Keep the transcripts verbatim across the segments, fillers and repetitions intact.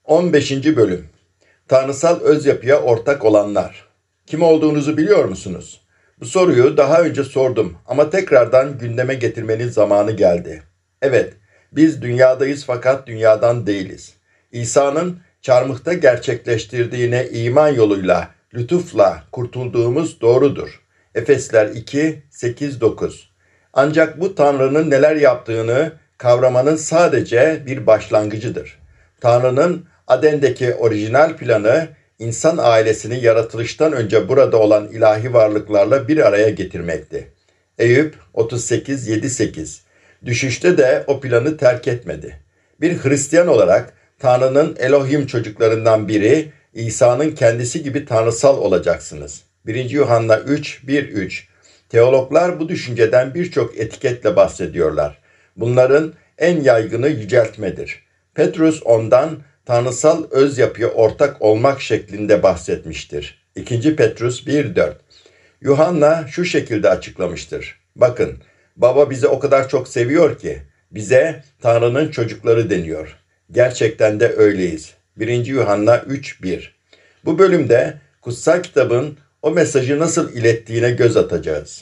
on beşinci. Bölüm. Tanrısal öz yapıya ortak olanlar. Kim olduğunuzu biliyor musunuz? Bu soruyu daha önce sordum ama tekrardan gündeme getirmenin zamanı geldi. Evet, biz dünyadayız fakat dünyadan değiliz. İsa'nın çarmıhta gerçekleştirdiğine iman yoluyla, lütufla kurtulduğumuz doğrudur. Efesler iki, sekiz, dokuz. Ancak bu Tanrı'nın neler yaptığını kavramanın sadece bir başlangıcıdır. Tanrı'nın Aden'deki orijinal planı, insan ailesini yaratılıştan önce burada olan ilahi varlıklarla bir araya getirmekti. Eyüp otuz sekiz, yedi, sekiz. Düşüşte de o planı terk etmedi. Bir Hristiyan olarak Tanrı'nın Elohim çocuklarından biri, İsa'nın kendisi gibi tanrısal olacaksınız. birinci. Yuhanna üç, bir, üç. Teologlar bu düşünceden birçok etiketle bahsediyorlar. Bunların en yaygını yüceltmedir. Petrus ondan tanrısal öz yapıya ortak olmak şeklinde bahsetmiştir. ikinci. Petrus bir, dört. Yuhanna şu şekilde açıklamıştır. Bakın, Baba bizi o kadar çok seviyor ki bize Tanrı'nın çocukları deniyor. Gerçekten de öyleyiz. birinci. Yuhanna üç, bir. Bu bölümde kutsal kitabın o mesajı nasıl ilettiğine göz atacağız.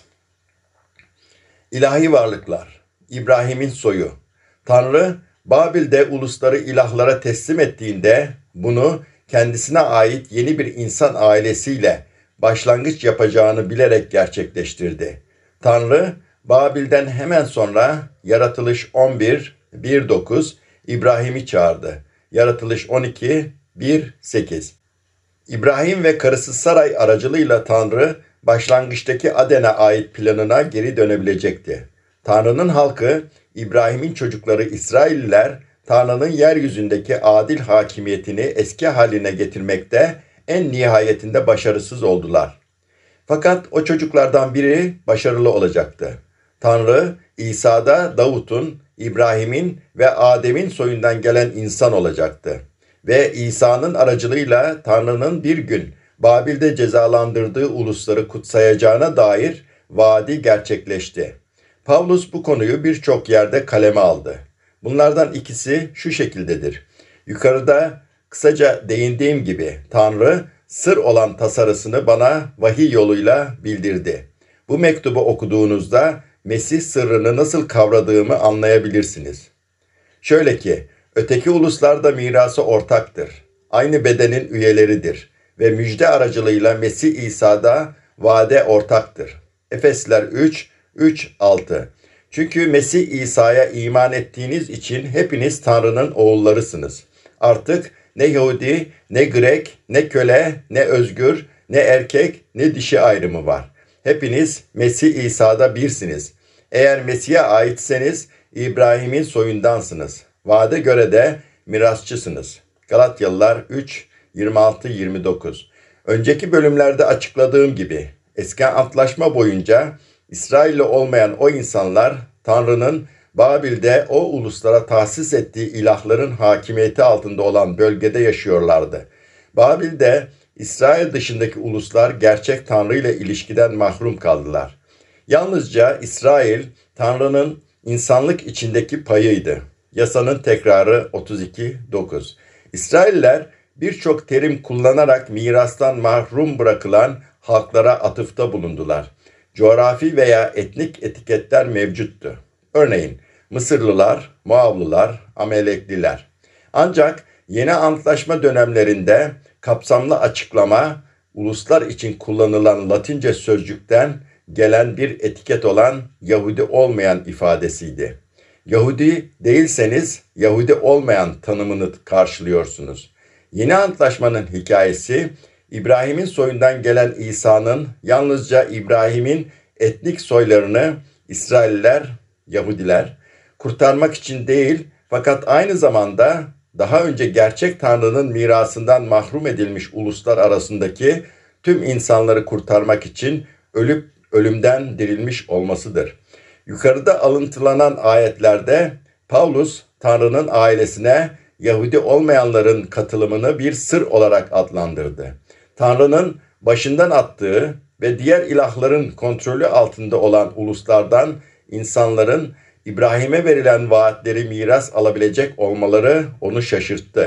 İlahi varlıklar, İbrahim'in soyu. Tanrı, Babil'de ulusları ilahlara teslim ettiğinde bunu kendisine ait yeni bir insan ailesiyle başlangıç yapacağını bilerek gerçekleştirdi. Tanrı, Babil'den hemen sonra Yaratılış on bir, bir, dokuz İbrahim'i çağırdı. Yaratılış on iki, bir, sekiz. İbrahim ve karısı Saray aracılığıyla Tanrı, başlangıçtaki Aden'e ait planına geri dönebilecekti. Tanrı'nın halkı, İbrahim'in çocukları İsrailliler, Tanrı'nın yeryüzündeki adil hakimiyetini eski haline getirmekte en nihayetinde başarısız oldular. Fakat o çocuklardan biri başarılı olacaktı. Tanrı, İsa'da Davut'un, İbrahim'in ve Adem'in soyundan gelen insan olacaktı. Ve İsa'nın aracılığıyla Tanrı'nın bir gün Babil'de cezalandırdığı ulusları kutsayacağına dair vaadi gerçekleşti. Pavlus bu konuyu birçok yerde kaleme aldı. Bunlardan ikisi şu şekildedir. Yukarıda kısaca değindiğim gibi Tanrı sır olan tasarısını bana vahiy yoluyla bildirdi. Bu mektubu okuduğunuzda Mesih sırrını nasıl kavradığımı anlayabilirsiniz. Şöyle ki, öteki uluslar da mirası ortaktır. Aynı bedenin üyeleridir ve müjde aracılığıyla Mesih İsa'da vaade ortaktır. Efesler üç, üç, altı. Çünkü Mesih İsa'ya iman ettiğiniz için hepiniz Tanrı'nın oğullarısınız. Artık ne Yahudi, ne Grek, ne köle, ne özgür, ne erkek, ne dişi ayrımı var. Hepiniz Mesih İsa'da birsiniz. Eğer Mesih'e aitseniz İbrahim'in soyundansınız. Vaade göre de mirasçısınız. Galatyalılar üç, yirmi altı, yirmi dokuz. Önceki bölümlerde açıkladığım gibi eski antlaşma boyunca İsrailli olmayan o insanlar Tanrı'nın Babil'de o uluslara tahsis ettiği ilahların hakimiyeti altında olan bölgede yaşıyorlardı. Babil'de İsrail dışındaki uluslar gerçek Tanrı ile ilişkiden mahrum kaldılar. Yalnızca İsrail Tanrı'nın insanlık içindeki payıydı. Yasanın tekrarı otuz iki, dokuz. İsrailler birçok terim kullanarak mirastan mahrum bırakılan halklara atıfta bulundular. Coğrafi veya etnik etiketler mevcuttu. Örneğin Mısırlılar, Moavlılar, Amelekliler. Ancak yeni antlaşma dönemlerinde kapsamlı açıklama, uluslar için kullanılan Latince sözcükten gelen bir etiket olan Yahudi olmayan ifadesiydi. Yahudi değilseniz Yahudi olmayan tanımını karşılıyorsunuz. Yeni antlaşmanın hikayesi, İbrahim'in soyundan gelen İsa'nın yalnızca İbrahim'in etnik soylarını İsrailler, Yahudiler kurtarmak için değil, fakat aynı zamanda daha önce gerçek Tanrı'nın mirasından mahrum edilmiş uluslar arasındaki tüm insanları kurtarmak için ölüp ölümden dirilmiş olmasıdır. Yukarıda alıntılanan ayetlerde Pavlus Tanrı'nın ailesine Yahudi olmayanların katılımını bir sır olarak adlandırdı. Tanrı'nın başından attığı ve diğer ilahların kontrolü altında olan uluslardan insanların İbrahim'e verilen vaatleri miras alabilecek olmaları onu şaşırttı.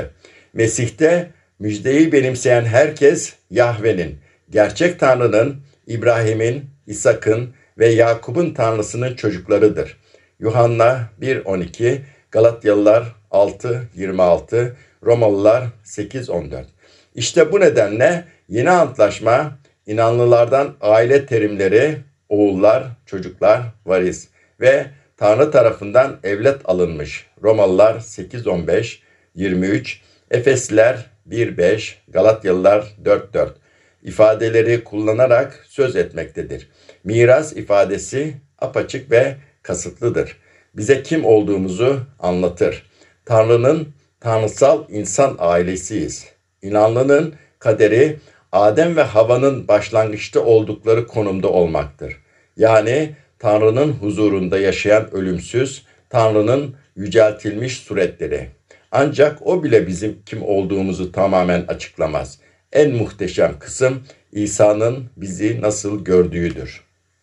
Mesih'te müjdeyi benimseyen herkes Yahve'nin, gerçek Tanrı'nın, İbrahim'in, İshak'ın ve Yakup'un Tanrısının çocuklarıdır. Yuhanna bir on iki, Galatyalılar altı yirmi altı, Romalılar sekiz on dört. İşte bu nedenle yeni antlaşma inanlılardan aile terimleri oğullar, çocuklar, varis ve Tanrı tarafından evlat alınmış. Romalılar sekiz on beş, yirmi üç, Efesliler bir beş, Galatyalılar dört dört ifadeleri kullanarak söz etmektedir. Miras ifadesi apaçık ve kasıtlıdır. Bize kim olduğumuzu anlatır. Tanrı'nın tanrısal insan ailesiyiz. İnanlının kaderi Adem ve Havva'nın başlangıçta oldukları konumda olmaktır. Yani Tanrı'nın huzurunda yaşayan ölümsüz, Tanrı'nın yüceltilmiş suretleri. Ancak o bile bizim kim olduğumuzu tamamen açıklamaz. En muhteşem kısım İsa'nın bizi nasıl gördüğüdür.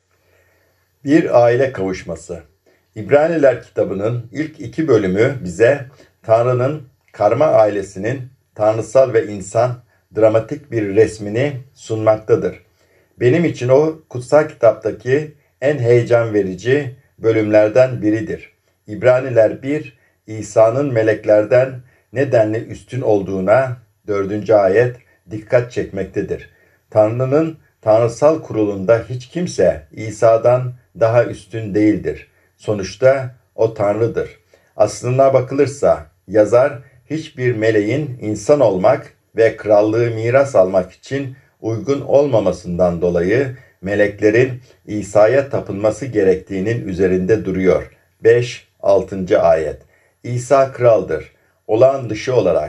Bir aile kavuşması. İbraniler kitabının ilk iki bölümü bize Tanrı'nın karma ailesinin tanrısal ve insan dramatik bir resmini sunmaktadır. Benim için o kutsal kitaptaki en heyecan verici bölümlerden biridir. İbraniler bir, İsa'nın meleklerden nedenli üstün olduğuna dördüncü ayet dikkat çekmektedir. Tanrı'nın tanrısal kurulunda hiç kimse İsa'dan daha üstün değildir. Sonuçta o Tanrı'dır. Aslına bakılırsa yazar hiçbir meleğin insan olmak ve krallığı miras almak için uygun olmamasından dolayı meleklerin İsa'ya tapınması gerektiğinin üzerinde duruyor. beş altıncı ayet. İsa kraldır. Olağan dışı olarak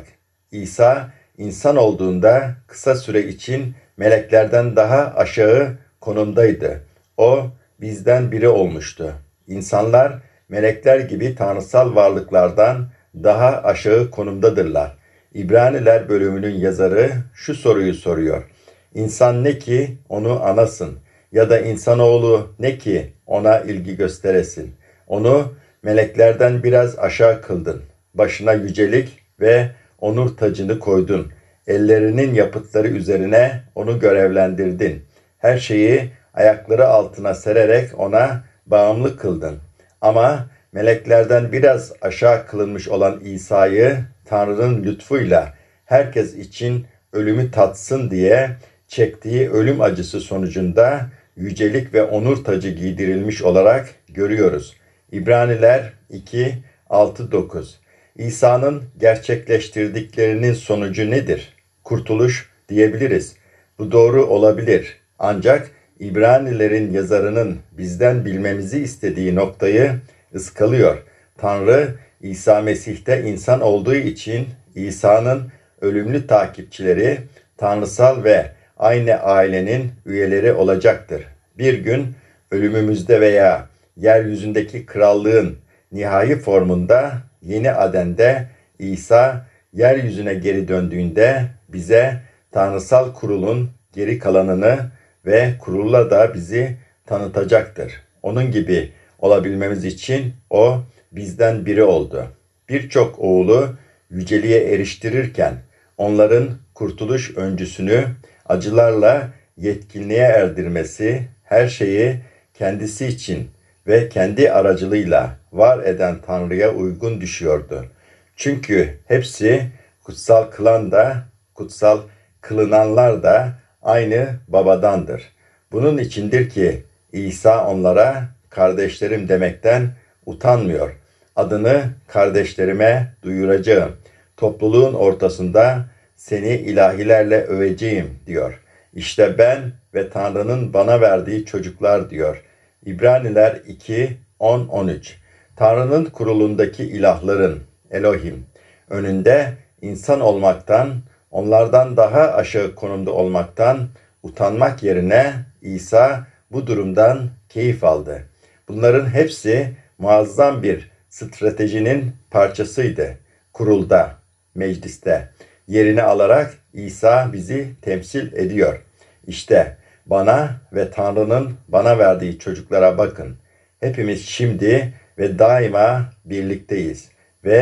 İsa insan olduğunda kısa süre için meleklerden daha aşağı konumdaydı. O bizden biri olmuştu. İnsanlar melekler gibi tanrısal varlıklardan daha aşağı konumdadırlar. İbraniler bölümünün yazarı şu soruyu soruyor. İnsan ne ki onu anasın ya da insanoğlu ne ki ona ilgi gösteresin. Onu meleklerden biraz aşağı kıldın. Başına yücelik ve onur tacını koydun. Ellerinin yapıtları üzerine onu görevlendirdin. Her şeyi ayakları altına sererek ona bağımlı kıldın. Ama meleklerden biraz aşağı kılınmış olan İsa'yı Tanrı'nın lütfuyla herkes için ölümü tatsın diye çektiği ölüm acısı sonucunda yücelik ve onur tacı giydirilmiş olarak görüyoruz. İbraniler iki altı dokuz. İsa'nın gerçekleştirdiklerinin sonucu nedir? Kurtuluş diyebiliriz. Bu doğru olabilir. Ancak İbranilerin yazarının bizden bilmemizi istediği noktayı ıskalıyor. Tanrı İsa Mesih'te insan olduğu için İsa'nın ölümlü takipçileri tanrısal ve aynı ailenin üyeleri olacaktır. Bir gün ölümümüzde veya yeryüzündeki krallığın nihai formunda yeni Aden'de İsa yeryüzüne geri döndüğünde bize tanrısal kurulun geri kalanını ve kurulla da bizi tanıtacaktır. Onun gibi olabilmemiz için o bizden biri oldu. Birçok oğlu yüceliğe eriştirirken onların kurtuluş öncüsünü acılarla yetkinliğe erdirmesi, her şeyi kendisi için ve kendi aracılığıyla var eden Tanrı'ya uygun düşüyordu. Çünkü hepsi kutsal kılan da, kutsal kılınanlar da aynı babadandır. Bunun içindir ki İsa onlara kardeşlerim demekten utanmıyor. Adını kardeşlerime duyuracağım. Topluluğun ortasında seni ilahilerle öveceğim diyor. İşte ben ve Tanrı'nın bana verdiği çocuklar diyor. İbraniler iki on on üç. Tanrı'nın kurulundaki ilahların Elohim önünde insan olmaktan, onlardan daha aşağı konumda olmaktan utanmak yerine İsa bu durumdan keyif aldı. Bunların hepsi muazzam bir stratejinin parçasıydı. Kurulda, mecliste yerini alarak İsa bizi temsil ediyor. İşte bana ve Tanrı'nın bana verdiği çocuklara bakın. Hepimiz şimdi ve daima birlikteyiz ve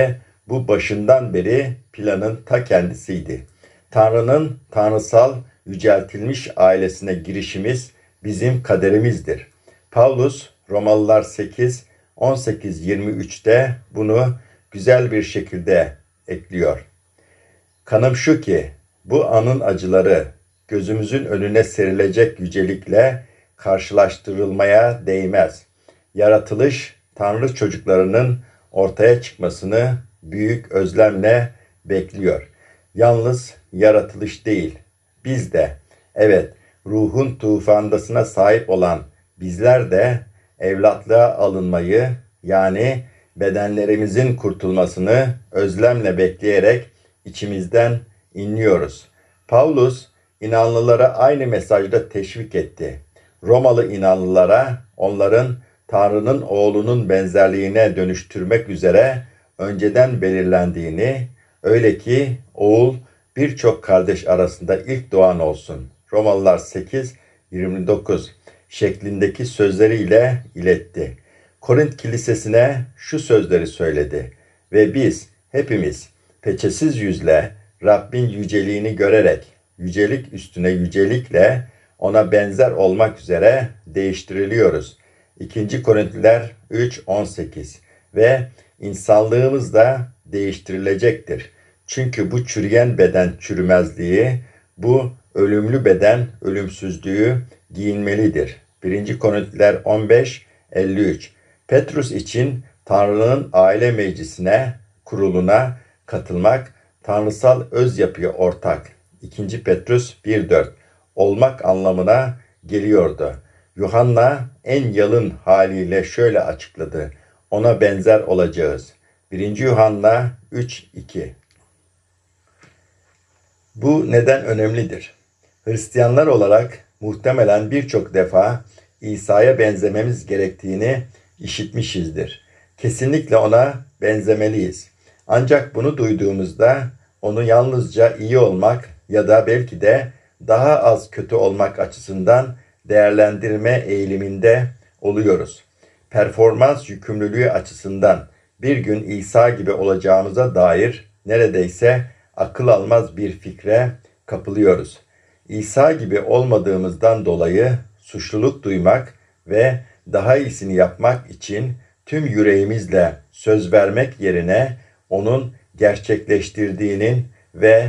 Bu başından beri planın ta kendisiydi. Tanrı'nın tanrısal yüceltilmiş ailesine girişimiz bizim kaderimizdir. Paulus Romalılar sekiz on sekiz yirmi üçte bunu güzel bir şekilde ekliyor. Kanım şu ki bu anın acıları gözümüzün önüne serilecek yücelikle karşılaştırılmaya değmez. Yaratılış Tanrı çocuklarının ortaya çıkmasını büyük özlemle bekliyor. Yalnız yaratılış değil, biz de, evet, ruhun tufandasına sahip olan bizler de evlatlığa alınmayı, yani bedenlerimizin kurtulmasını özlemle bekleyerek içimizden inliyoruz. Paulus inanlılara aynı mesajda teşvik etti. Romalı inanlılara onların Tanrı'nın oğlunun benzerliğine dönüştürmek üzere önceden belirlendiğini, öyle ki oğul birçok kardeş arasında ilk doğan olsun. Romalılar sekiz yirmi dokuz şeklindeki sözleriyle iletti. Korint kilisesine şu sözleri söyledi. Ve biz hepimiz peçesiz yüzle Rabbin yüceliğini görerek yücelik üstüne yücelikle ona benzer olmak üzere değiştiriliyoruz. İkinci Korintliler üç on sekiz ve insanlığımız da değiştirilecektir. Çünkü bu çürüyen beden çürümezliği, bu ölümlü beden ölümsüzlüğü giyinmelidir. Birinci Korintliler on beş elli üç Petrus için Tanrı'nın aile meclisine, kuruluna katılmak, tanrısal öz yapıya ortak. İkinci Petrus bir dört olmak anlamına geliyordu. Yuhanna en yalın haliyle şöyle açıkladı. Ona benzer olacağız. Birinci Yuhanna üç iki Bu neden önemlidir? Hristiyanlar olarak muhtemelen birçok defa İsa'ya benzememiz gerektiğini işitmişizdir. Kesinlikle ona benzemeliyiz. Ancak bunu duyduğumuzda onu yalnızca iyi olmak ya da belki de daha az kötü olmak açısından değerlendirme eğiliminde oluyoruz. Performans yükümlülüğü açısından bir gün İsa gibi olacağımıza dair neredeyse akıl almaz bir fikre kapılıyoruz. İsa gibi olmadığımızdan dolayı suçluluk duymak ve daha iyisini yapmak için tüm yüreğimizle söz vermek yerine onun gerçekleştirdiğinin ve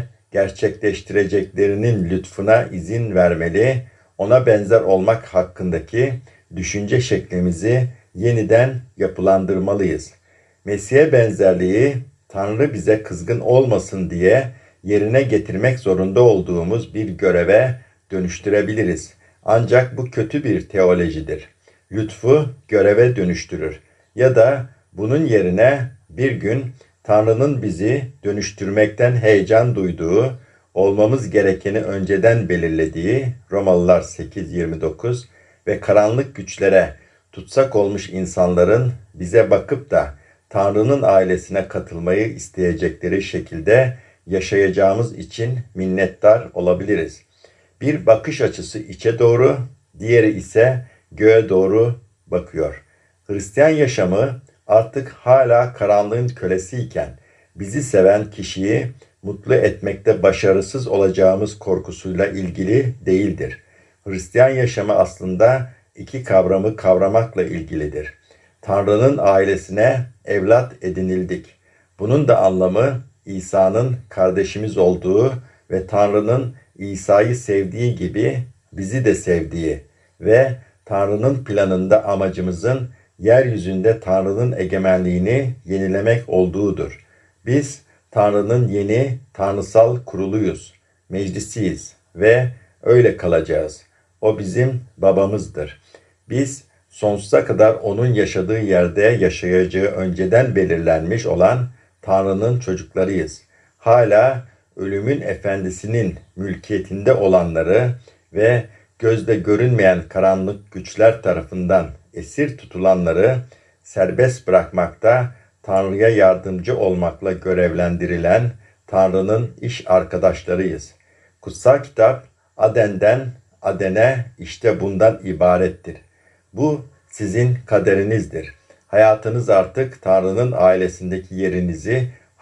gerçekleştireceklerinin lütfuna izin vermeli, ona benzer olmak hakkındaki düşünce şeklimizi yeniden yapılandırmalıyız. Mesih'e benzerliği Tanrı bize kızgın olmasın diye yerine getirmek zorunda olduğumuz bir göreve dönüştürebiliriz. Ancak bu kötü bir teolojidir. Lütfu göreve dönüştürür. Ya da bunun yerine bir gün Tanrı'nın bizi dönüştürmekten heyecan duyduğu, olmamız gerekeni önceden belirlediği Romalılar sekiz yirmi dokuz ve karanlık güçlere tutsak olmuş insanların bize bakıp da Tanrı'nın ailesine katılmayı isteyecekleri şekilde yaşayacağımız için minnettar olabiliriz. Bir bakış açısı içe doğru, diğeri ise göğe doğru bakıyor. Hristiyan yaşamı artık hala karanlığın kölesiyken bizi seven kişiyi mutlu etmekte başarısız olacağımız korkusuyla ilgili değildir. Hristiyan yaşamı aslında iki kavramı kavramakla ilgilidir. Tanrı'nın ailesine evlat edinildik. Bunun da anlamı İsa'nın kardeşimiz olduğu ve Tanrı'nın İsa'yı sevdiği gibi bizi de sevdiği ve Tanrı'nın planında amacımızın yeryüzünde Tanrı'nın egemenliğini yenilemek olduğudur. Biz Tanrı'nın yeni tanrısal kuruluyuz, meclisiyiz ve öyle kalacağız. O bizim babamızdır. Biz sonsuza kadar onun yaşadığı yerde yaşayacağı önceden belirlenmiş olan Tanrı'nın çocuklarıyız. Hala ölümün efendisinin mülkiyetinde olanları ve gözde görünmeyen karanlık güçler tarafından esir tutulanları serbest bırakmakta, Tanrı'ya yardımcı olmakla görevlendirilen Tanrı'nın iş arkadaşlarıyız. Kutsal kitap Aden'den Aden'e işte bundan ibarettir. Bu sizin kaderinizdir. Hayatınız artık Tanrı'nın ailesindeki yerinizi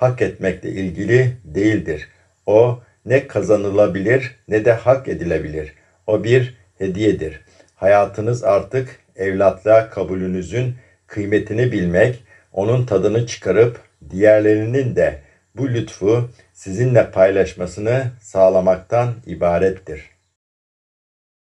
hak etmekle ilgili değildir. O ne kazanılabilir ne de hak edilebilir. O bir hediyedir. Hayatınız artık evlatlığa kabulünüzün kıymetini bilmek, onun tadını çıkarıp diğerlerinin de bu lütfu sizinle paylaşmasını sağlamaktan ibarettir.